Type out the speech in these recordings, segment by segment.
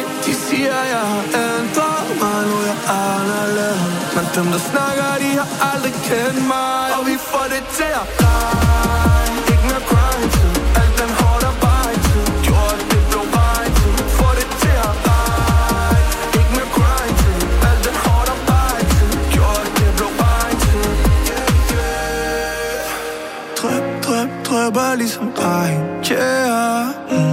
De siger, jeg har ændret mig, nu er jeg anderledes. Men dem, der snakker, de har aldrig kendt mig. Og vi får det til at regne. Ikke mere grind-tid. Alt den hårdt arbejde-tid. Gjort det blev regn-tid. Får det til at regne. Ikke mere grind-tid. Alt den hårdt arbejde-tid. Gjort det blev regn-tid. Drøb, drøb, drøber ligesom regn. Yeah.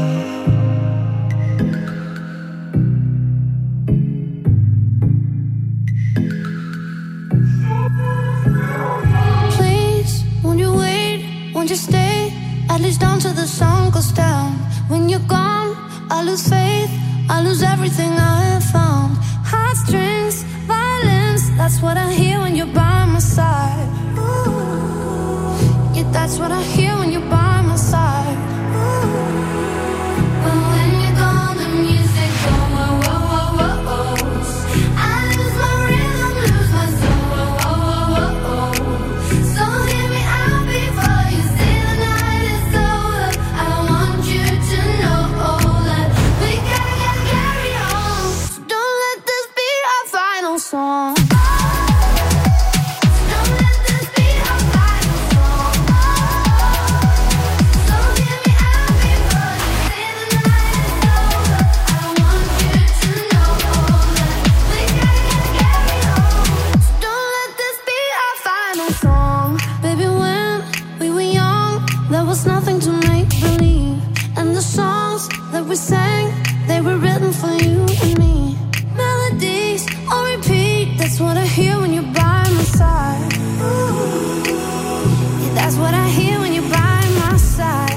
Just stay, at least until the sun goes down. When you're gone, I lose faith, I lose everything I have found. Heartstrings, violence, that's what I hear when you're by my side. Yeah, that's what I hear when you're by my side. But when you're gone, the music goes, whoa, whoa, whoa, whoa, whoa. I lose my rhythm, lose my soul, whoa, whoa, whoa, whoa. So hear me out before you say the night is over. I want you to know that we gotta carry on. So don't let this be our final song. Nothing to make believe, and the songs that we sang, they were written for you and me. Melodies on repeat, that's what I hear when you're by my side. Yeah, that's what I hear when you're by my side.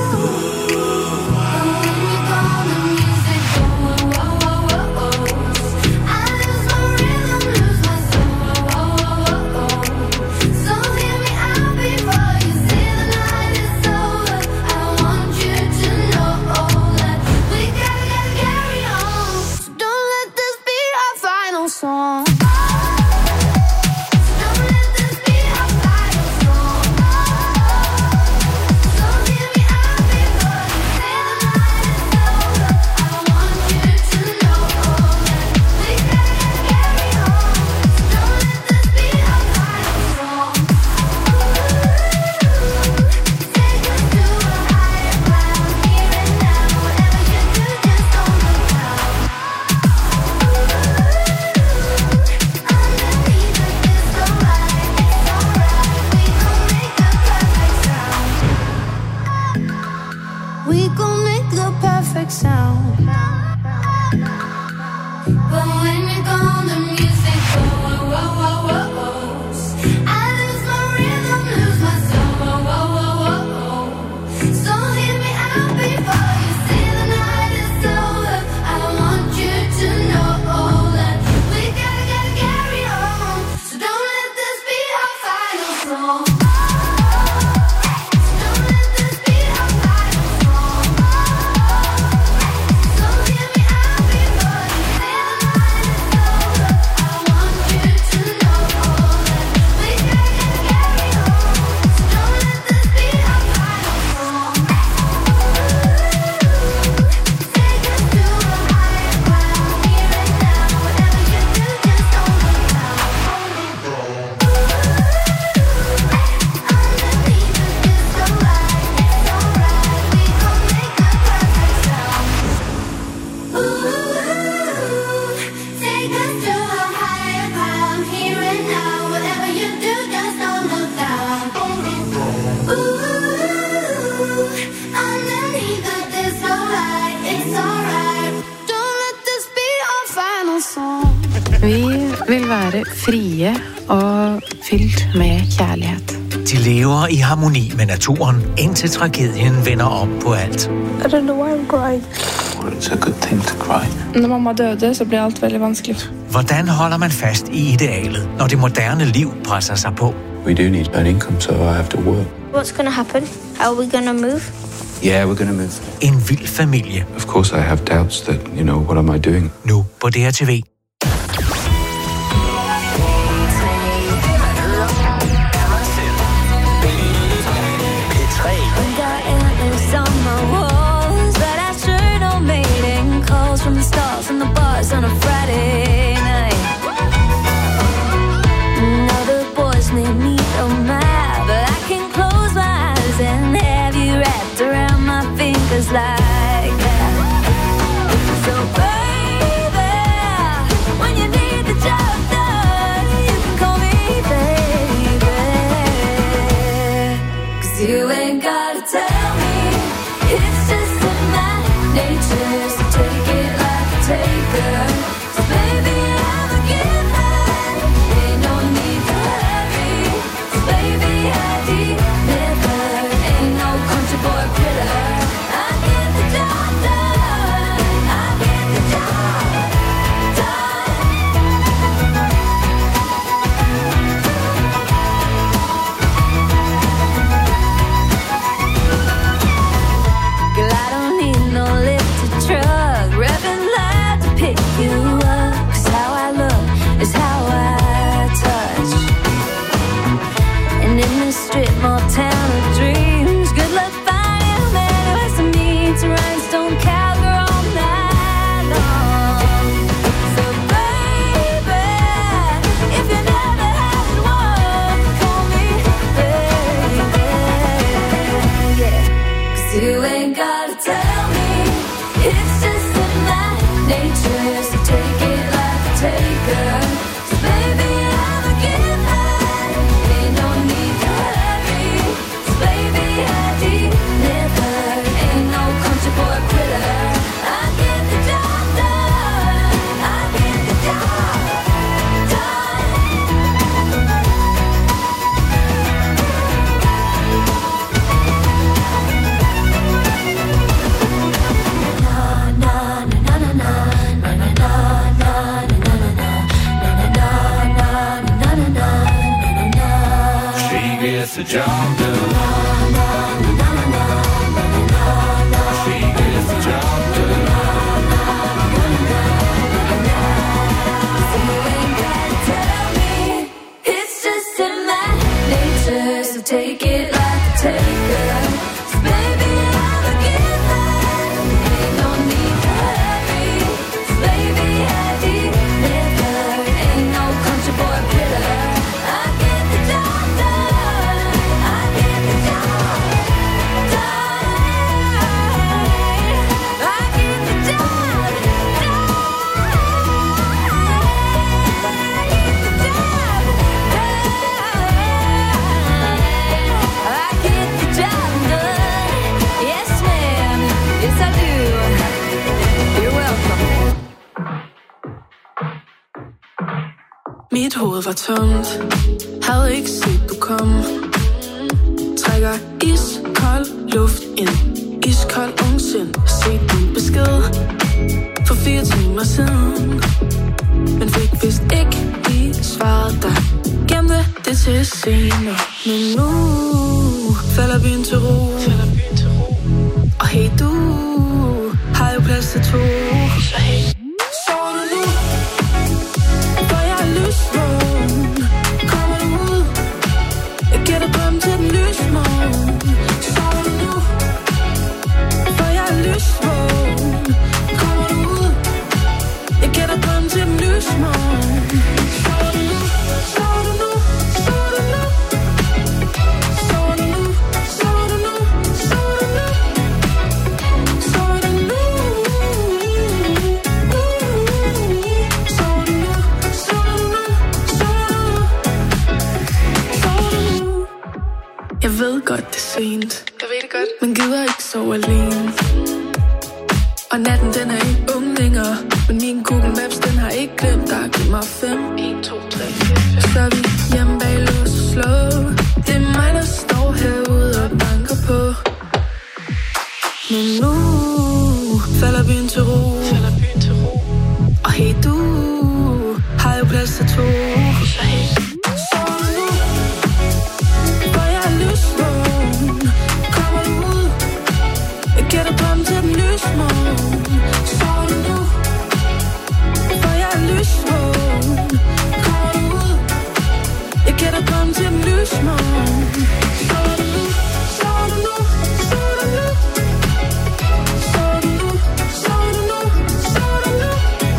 Frie og fyldt med kærlighed. De lever i harmoni med naturen, indtil tragedien vender om på alt. I don't know why I'm crying. Well, it's a good thing to cry. Når mamma døde, så blev alt veldig vanskeligt. Hvordan holder man fast i idealet, når det moderne liv presser sig på? We do need an income, so I have to work. What's gonna happen? How are we gonna move? Yeah, we're gonna move. En vild familie. Of course I have doubts that, what am I doing? Nu på DRTV. From the stars in the bars on a Friday night. Other boys may need a map, but I can close my eyes and have you wrapped around my fingers like that. So baby, when you need the job done, you can call me baby. 'Cause you ain't gotta tell me, it's just in my nature. So take it like a taker. So baby, I'm a giver. Ain't no need to hurry. So baby, I deliver. Ain't no country boy critter. I get the job done. I get the job done. Girl, I don't need no lifted truck, revving loud to pick you up. 'Cause how I look is how I touch. And in this strip mall town of dreams, good luck finding a man who has to meet to rhinestone cowgirl all night long. So baby, if you never had one, call me baby. Yeah. 'Cause you ain't gotta tell me, it's just in my nature. So take it like a taker. So baby, I'm a giver. Ain't no need to hurry. So baby, I deliver. Ain't no country boy critter. I get the job done. I get the job done. She gets the job done. She gets the job done. So you ain't gotta tell me, it's just in my nature. So take it like a taker. So baby, I'm a giver. Ain't no need to hurry. So baby, I deliver. Ain't no country boy critter. I get the job done. I get the job done. I get the job done. I get the job done. Yes, ma'am. Yes, I do. You're welcome. Mit hoved var tomt, havde ikke set du kom. Trækker iskold luft ind, iskold ungsind. Set din besked for 4 timer siden, men fik vist ikke lige svaret dig. Gemte det til senere, men nu falder byen til ro. Og hey, du har jo plads til 2. Så hey, sover du nu? For jeg er lysvågen. Kommer du ud? Jeg giver dig drøm til den lysmorgen. Sover du nu? For jeg er lysvågen. Kommer du ud? Jeg giver dig drøm til den lysmorgen. Sover du nu? Sover du nu? Sover du nu? Sover du nu? Sover du nu? Sover du nu? Sover du nu? Sover du nu? Sover du nu? Sover du nu? Jeg ved godt, det er sent. Jeg ved det godt. Men gider ikke sove alene. Og natten, den er ikke ung længere. Men min Google Maps, den har ikke glemt dig. Giv mig 5, 1, 2, 3, 4, 5. Så er vi hjemme bag lås og slå. Det er mig, der står herude og banker på. Men nu falder byen til ro. Og hey, du har jo plads til 2. Så hey, sover du nu? For jeg er lysvågen. Kommer du ud? Jeg giver dig drøm til den lysmorgen. Sover du nu? For jeg er lysvågen. Kommer du ud? Jeg giver dig drøm til den lysmorgen. Sover du nu? Sover du nu? Sover du nu? Sover du nu? Sover du nu? Sover du nu?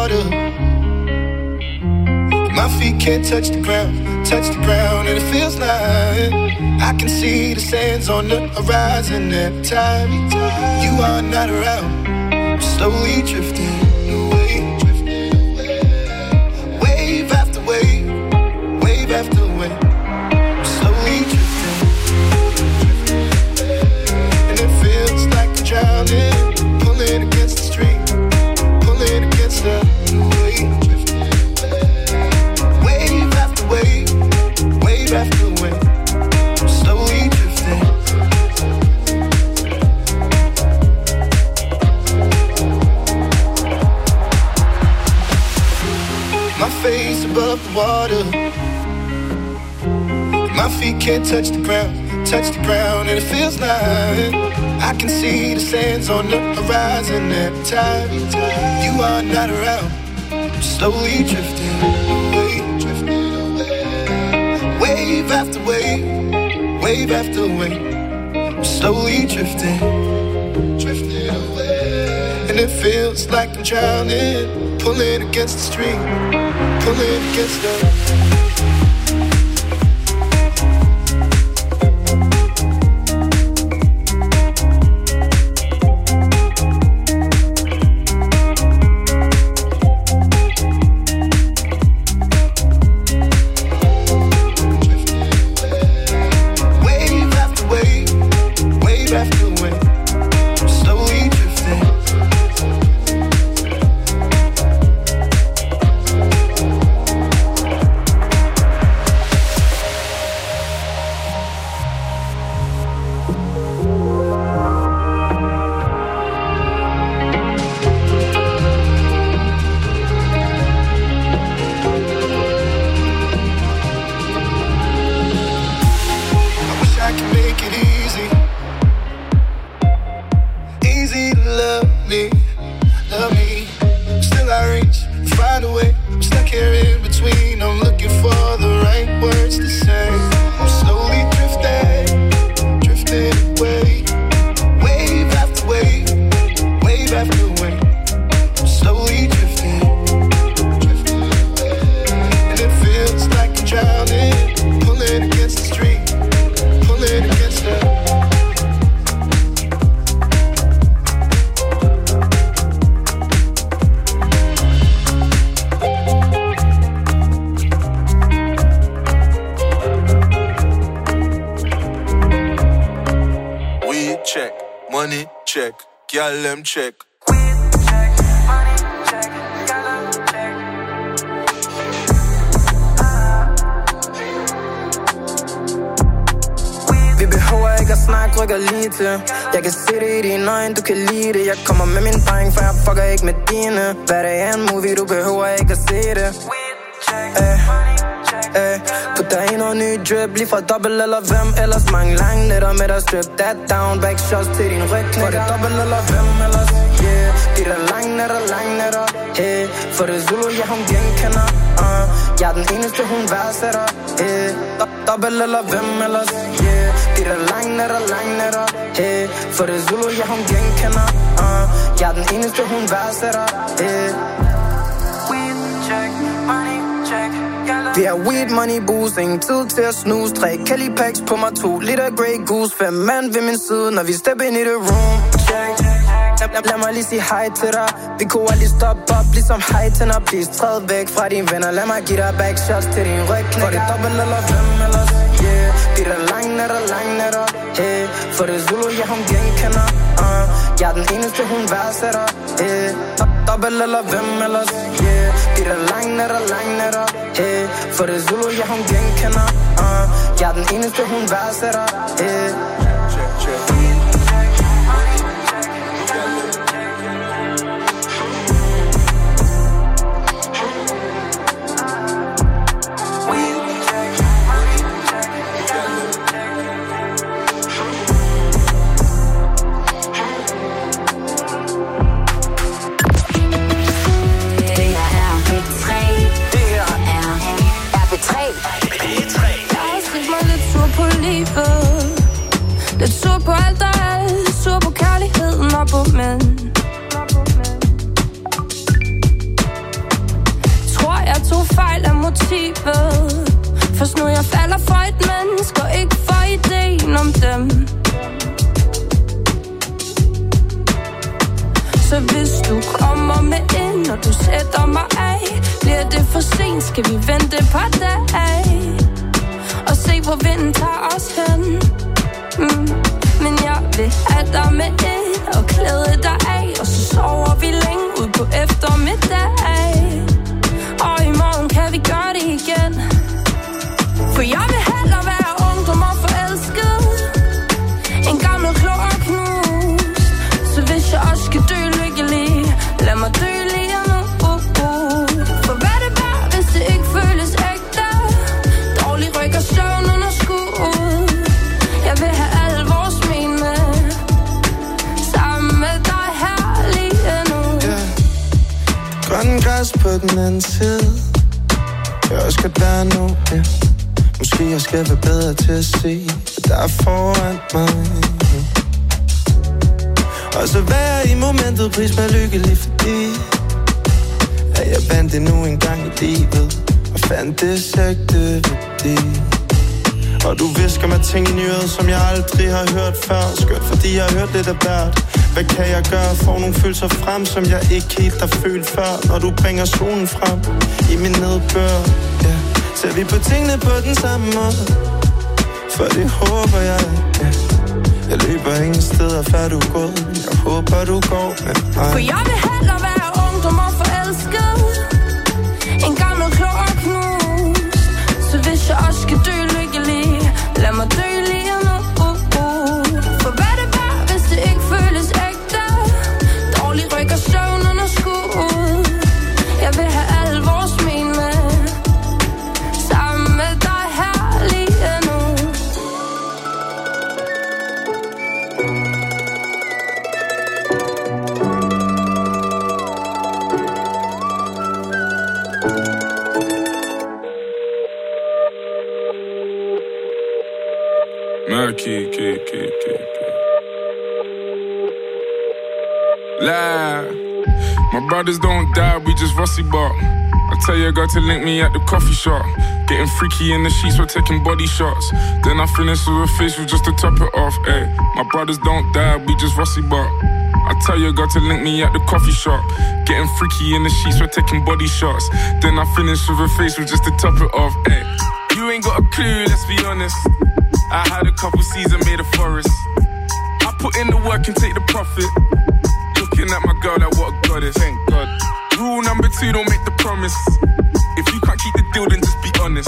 water. My feet can't touch the ground, and it feels like I can see the sands on the horizon every time you are not around. I'm slowly drifting away, wave after wave, wave after wave. I'm slowly drifting, and it feels like I'm drowning, pulling against the stream, pulling against the wave. Wave, wave after wave, I'm slowly drifting. My face above the water, my feet can't touch the ground, and it feels like I can see the sands on the horizon every time you are not around. I'm slowly drifting away. Wave after wave, wave after wave, I'm slowly drifting, drifting away. And it feels like I'm drowning, pulling against the stream, pulling against the... Check. Vi behøver ikke at snakke, rykker lige til. Jeg kan se det i dine øjne, du kan lide det. Jeg kommer med min dreng, for jeg fucker ikke med dine. Hvad det er en movie, du behøver ikke at se det. Put dig i noget ny drip, lige fra dobbelt eller hvem. Ellers mange lange nætter med dig, strip that down. Back shots til din ryg, for det dobbelt eller hvem ellers. Yeah, de der lange nætter, hey. For det Zulu, ja hun genkender. Jeg er den eneste hun værdsætter, hey. Dobbelt eller hvem ellers. Yeah, de der lange nætter, hey. For det Zulu, ja hun genkender. Jeg er den eneste hun værdsætter, hey. Weed check, money check. Vi har weed, money, booze, ingen tid til at snuse. 3 Cali-packs på mig, 2 liter Grey Goose. 5 mand ved min side, når vi stepper ind i det room. Check. Lad mig lige sige hej til dig. Vi kunne aldrig stoppe op, ligesom hej til dig. Please, træd væk fra dine venner. Lad mig give dig back shots til din ryg. For det dobbelt eller hvem ellers. Yeah, de der lange nætter, hey. For det Zulu, ja hun genkender. Jeg er den eneste hun værdsætter, hey. Dobbelt eller hvem ellers. Yeah, de der lange nætter, hey. For det Zulu, ja hun genkender. Jeg er den eneste hun værdsætter, hey. motivet. Først nu jeg falder for et menneske, og ikke for ideen om dem. Så hvis du kommer med ind, og du sætter mig af, bliver det for sent, skal vi vente et par dage og se hvor vinden tager os hen. Men jeg vil have dig med ind og klæde dig af, og så sover vi længe ud på eftermiddag. Og i morgen kan vi gøre det igen. For jeg vil hellere være ungdom og forelsket, en gammel klog og knust. Så hvis jeg også skal dø lykkelig, lad mig dø lige nu. For hvad det var, hvis det ikke føles ægte, dårlig ryg og søvn under skud. Jeg vil have alle vores men med, sammen med dig her lige nu. Grønne græs på den anden side, jeg også godt være nu, Måske jeg skal være bedre til at se, der er foran mig. Og så være i momentet, pris mig lykkelig, fordi at jeg vandt det nu en gang i livet, og fandt det sægte værdi. Og du visker mig ting i nyheder, som jeg aldrig har hørt før. Skørt, fordi jeg har hørt lidt af hvert. Hvad kan jeg gøre? Får nogle følelser frem, som jeg ikke helt har følt før. Når du bringer solen frem i min nedbør, ser vi på tingene på den samme måde. For det håber jeg, Jeg løber ingen steder, før du er gået. Jeg håber, du går med mig. For jeg vil hellere være ungdom og forelsket, en gammel klog og knust. Så hvis jeg også skal dø lykkelig, lad mig dø lige nu. For hvad det var, hvis det ikke føles ægte, dårlig ryg og søvn under skud. Jeg vil have alle vores men med, sammen med dig her lige nu. Lie. My brothers don't die, we just rusty bark. I tell your girl to link me at the coffee shop. Getting freaky in the sheets, we're taking body shots. Then I finish with a facial just to top it off. Ay, my brothers don't die, we just rusty bark. I tell your girl to link me at the coffee shop. Getting freaky in the sheets, we're taking body shots. Then I finish with a facial just to top it off. Ay, you ain't got a clue, let's be honest. I had a couple seasons made a forest. I put in the work and take the profit. Looking at my girl like what a goddess. Thank God. Rule number 2, don't make the promise. If you can't keep the deal, then just be honest.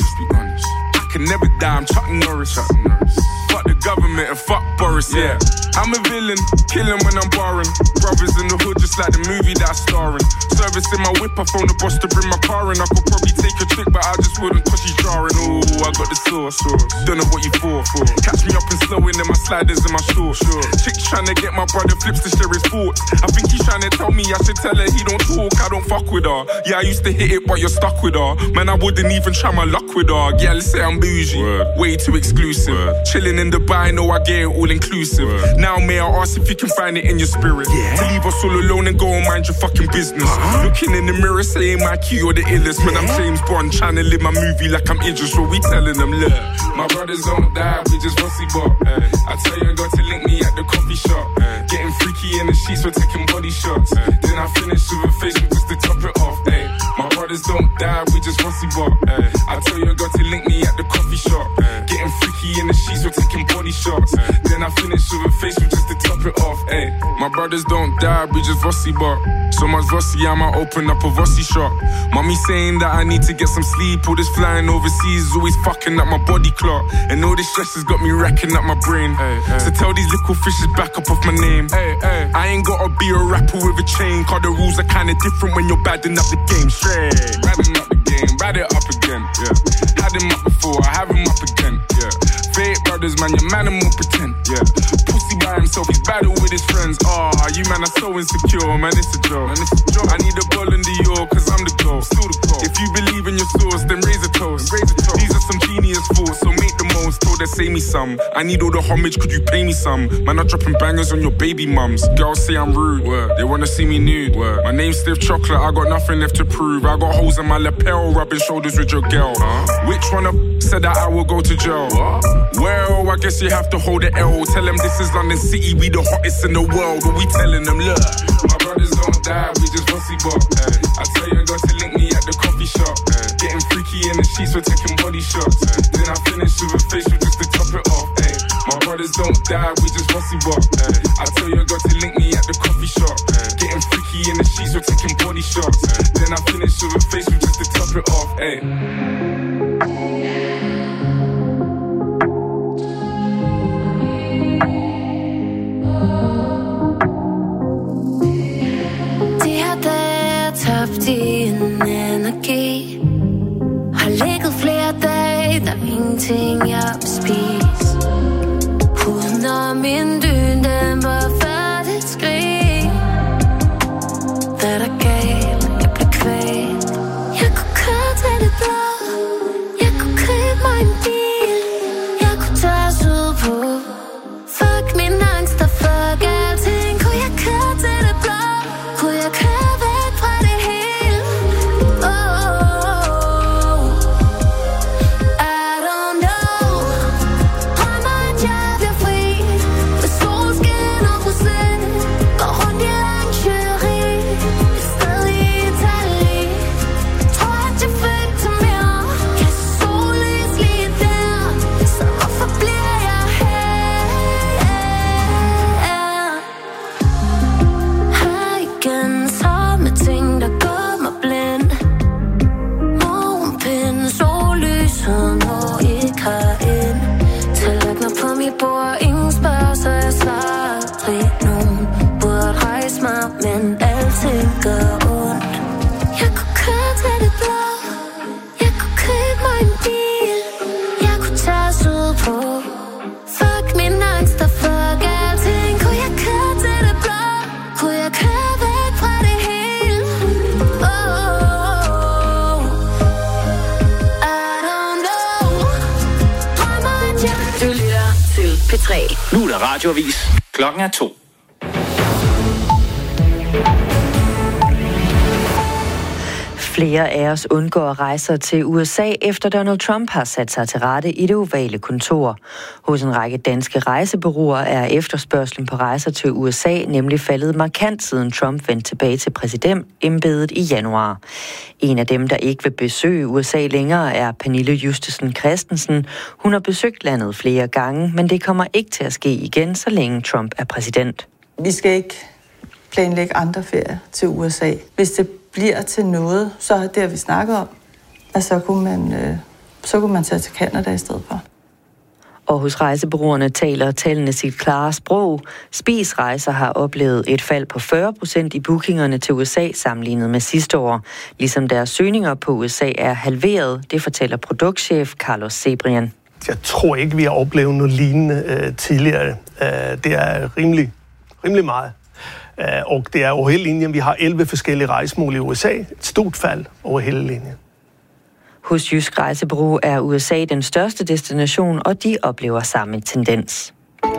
I can never die, I'm Chuck Norris. Fuck the government and fuck Boris, yeah. I'm a villain, killing when I'm barring. Brothers in the hood, just like the movie that I'm starring. Service in my whip, I phone the boss to bring my car in. I could probably take a trick, but I just wouldn't cause she's jarring. Ooh, I got the sauce. Don't know what you for. Catch me up and slowing in my sliders and my shorts. Chick's trying to get my brother flips to share his thoughts. I think he's trying to tell me I should tell her he don't talk, I don't fuck with her. Yeah, I used to hit it, but you're stuck with her. Man, I wouldn't even try my luck with her. Yeah, let's say I'm bougie, way too exclusive. Chilling in Dubai, know I get it all inclusive. Now may I ask if you can find it in your spirit, to leave us all alone and go and mind your fucking business. Looking in the mirror saying my key or the illest. When I'm James Bond trying to live my movie like I'm Idris, so we telling them, look, my brothers don't die, we just rusty bop. I tell you I got to link me at the coffee shop. Getting freaky in the sheets, we're taking body shots. Then I finish with a facial just to top it off. My brothers don't die, we just rusty bop. I tell you I got to link me at the coffee shop. Getting freaky in the sheets, we're taking body shots. Then I finish with a facial just to top it off. My brothers don't die, we just rusty bop. So much rusty, I might open up a rusty shop. Mommy saying that I need to get some sleep. All this flying overseas is always fucking up my body clock. And all this stress has got me racking up my brain. So tell these little fishes back up off my name. I ain't gotta be a rapper with a chain, cause the rules are kinda different when you're badding up the game. Straight, badding up the game, bad it up again. Had him up before, I have him up again. Fake brothers, man, your man and more pretend. Pussy by himself, he's battle with his friends. You man are so insecure, man, it's a joke. I need a ball in the York, cause I'm the GOAT. If you believe in your source, then raise a toast. These are some genius fools, so make the most. Told nigga, say me some. I need all the homage, could you pay me some? Man, I'm dropping bangers on your baby mums. Girls say I'm rude, they wanna see me nude. My name's Stiff Chocolate, I got nothing left to prove. I got holes in my lapel, rubbing shoulders with your girl. Which one of said that I will go to jail? Well, I guess you have to hold the L. Tell them this is London City, we the hottest in the world. But we telling them, look, my brothers don't die, we just bossy bop. I tell you, got to link me at the coffee shop. Getting freaky in the sheets, we're taking body shots. Then I finish with a facial just to top it off. My brothers don't die, we just bossy bop. I tell you, got to link me at the coffee shop. Getting freaky in the sheets, we're taking body shots. Then I finish with a facial just to top it off. Din energi har ligget flere dage, der er ingenting jeg vil spise. Huden og min dyn, den var færdigt skrig. Hvad der gav, jeg blev kvælt. Jeg kunne køre til det blå, jeg kunne købe mig en bil. Jeg kunne tage os ud på. Fuck min angst og fuck alting. Kunne jeg køre til det blå, kunne jeg køre væk fra det hele. Men alting gør ondt. Jeg kunne køre til det blå, jeg kunne købe mig en bil. Jeg kunne tage os ud på. Fuck min angst og fuck alting. Kunne jeg køre til det blå, kunne jeg køre væk fra det hele. I don't know. Drømmer at jeg. Du lytter til P3. Nu er der radioavis. Klokken er 2. Flere af os undgår rejser til USA, efter Donald Trump har sat sig til rette i det ovale kontor. Hos en række danske rejsebureauer er efterspørgslen på rejser til USA nemlig faldet markant, siden Trump vendte tilbage til præsidentembedet i januar. En af dem, der ikke vil besøge USA længere, er Pernille Justesen Christensen. Hun har besøgt landet flere gange, men det kommer ikke til at ske igen, så længe Trump er præsident. Vi skal ikke planlægge andre ferier til USA. Hvis det bliver til noget, så er det, vi snakker om, at så kunne man tage til Canada i stedet for. Og hos rejsebureauerne taler tallene sit klare sprog. Spis Rejser har oplevet et fald på 40% i bookingerne til USA sammenlignet med sidste år. Ligesom deres søgninger på USA er halveret, det fortæller produktchef Carlos Cebrian. Jeg tror ikke, vi har oplevet noget lignende tidligere. Det er rimelig meget. Og det er over hele linjen. Vi har 11 forskellige rejsemål i USA. Et stort fald over hele linjen. Hos Jysk Rejsebureau er USA den største destination, og de oplever samme tendens.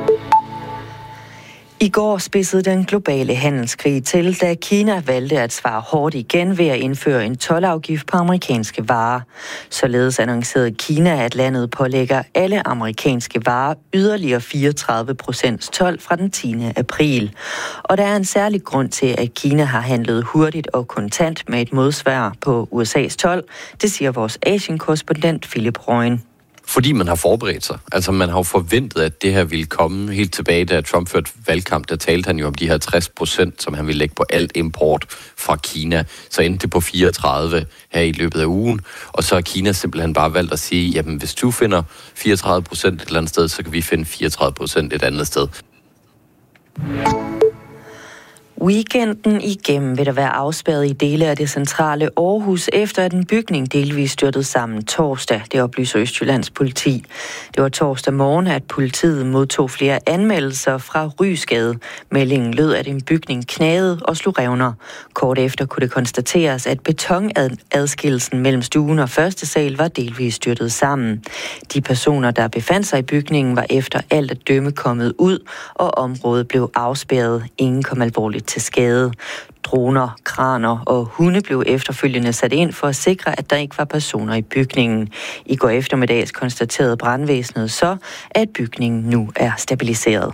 I går spidsede den globale handelskrig til, da Kina valgte at svare hårdt igen ved at indføre en toldafgift på amerikanske varer. Således annoncerede Kina, at landet pålægger alle amerikanske varer yderligere 34% told fra den 10. april. Og der er en særlig grund til, at Kina har handlet hurtigt og kontant med et modsvar på USA's told. Det siger vores Asien-korrespondent Philip Røgen. Fordi man har forberedt sig. Altså man har jo forventet, at det her ville komme helt tilbage, da Trump førte valgkamp. Der talte han jo om de her 60%, som han ville lægge på alt import fra Kina. Så endte det på 34 her i løbet af ugen. Og så har Kina simpelthen bare valgt at sige, jamen hvis du finder 34% et eller andet sted, så kan vi finde 34% et andet sted. Weekenden igennem vil der være afspærret i dele af det centrale Aarhus, efter at en bygning delvis styrtede sammen torsdag. Det oplyser Østjyllands politi. Det var torsdag morgen, at politiet modtog flere anmeldelser fra Rysgade. Meldingen lød, at en bygning knagede og slog revner. Kort efter kunne det konstateres, at betonadskillelsen mellem stuen og første sal var delvis styrtet sammen. De personer, der befandt sig i bygningen, var efter alt at dømme kommet ud, og området blev afspærret. Ingen kom alvorligt til skade. Droner, kraner og hunde blev efterfølgende sat ind for at sikre, at der ikke var personer i bygningen. I går eftermiddags konstaterede brandvæsenet så, at bygningen nu er stabiliseret.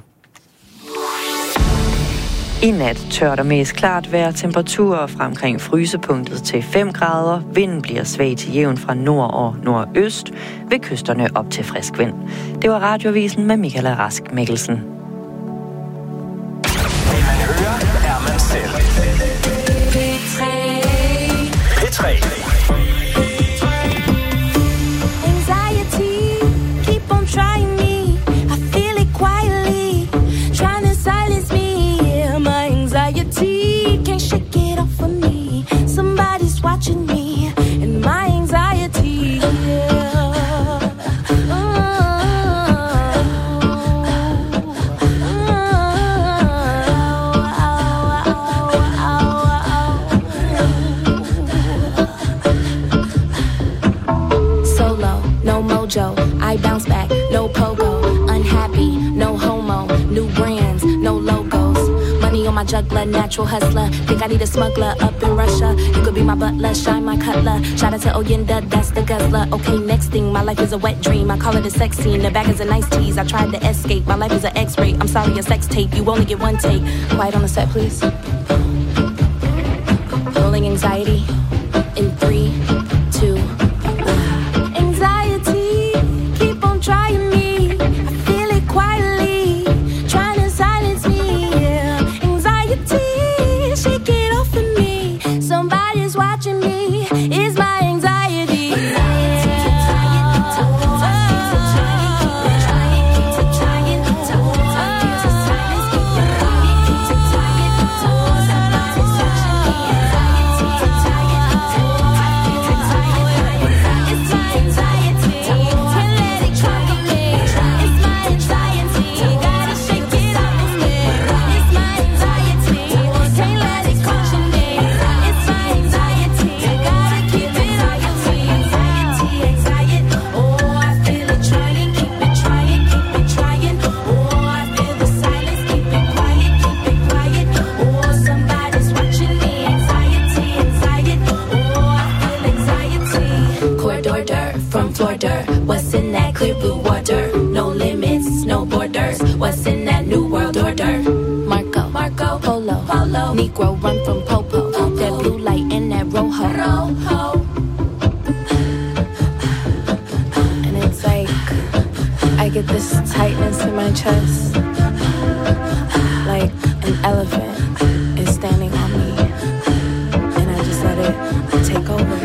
I nat tørt og mest klart vejr, temperaturer fra omkring frysepunktet til 5 grader. Vinden bliver svag til jævn fra nord og nordøst, ved kysterne op til frisk vind. Det var Radioavisen med Michael Rask Mikkelsen. P3. Anxiety, keep on trying me. I feel it quietly, trying to silence me. Yeah, my anxiety can't shake it off of me. Somebody's watching me, and my anxiety. I bounce back, no pogo, unhappy, no homo, new brands, no logos, money on my juggler, natural hustler, think I need a smuggler up in Russia, you could be my butler, shine my cutler, shout out to Oyenda, that's the guzzler, okay, next thing, my life is a wet dream, I call it a sex scene, the bag is a nice tease, I tried to escape, my life is an x-ray, I'm sorry, a sex tape, you only get one take, quiet on the set, please, rolling anxiety, in 3, 2, trying me, I feel it quietly, trying to silence me, yeah. Anxiety, shake it off of me, somebody's watching me, it's my anxiety. What's in that clear blue water? No limits, no borders. What's in that new world order? Marco, Polo, Negro run from Popo. That blue light and that rojo. And it's like I get this tightness in my chest, like an elephant is standing on me, and I just let it take over.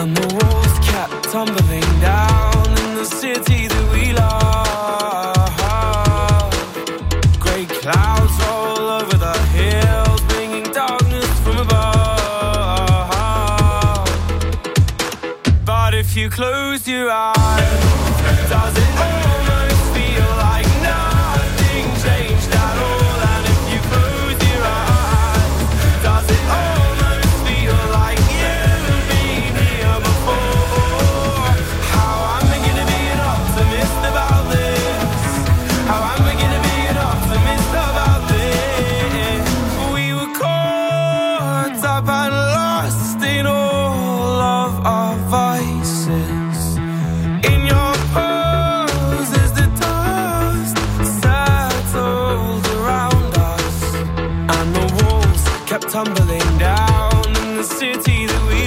And the walls kept tumbling down in the city that we love. Grey clouds roll over the hills, bringing darkness from above. But if you close your eyes, does it almost feel like nothing changed at all? And if you close your eyes, does it almost feel like you've been here before? How am I gonna be an optimist about this? How am I gonna be an optimist about this? We were caught up and lost in all of our vices. In your pose as the dust settled around us, and the walls kept tumbling down in the city that we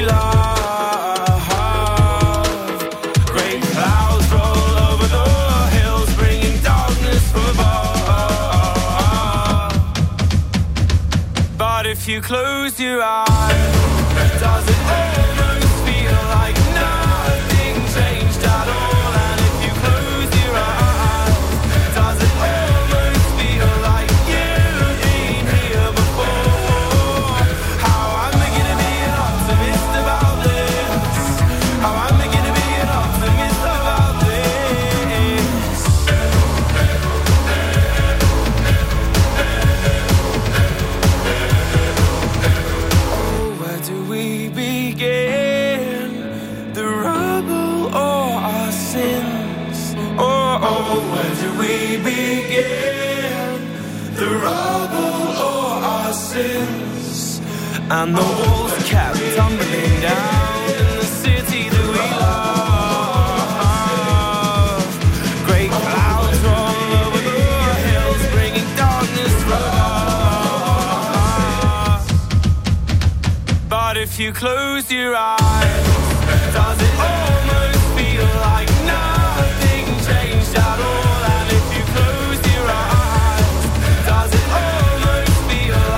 love. Great clouds roll over the hills, bringing darkness from above. But if you close your eyes, does it almost feel like nothing changed at all? And if you close your eyes, does it almost feel like you've been here before? How am I gonna be an optimist about this? How am I gonna be an optimist about this? Oh, where do we begin? The rubble or our sins? Oh, where do we begin? The rubble or our sins? And the walls kept tumbling down in the city that we love. Great clouds roll over the hills, bringing darkness from above. But if you close your eyes, does it almost feel like nothing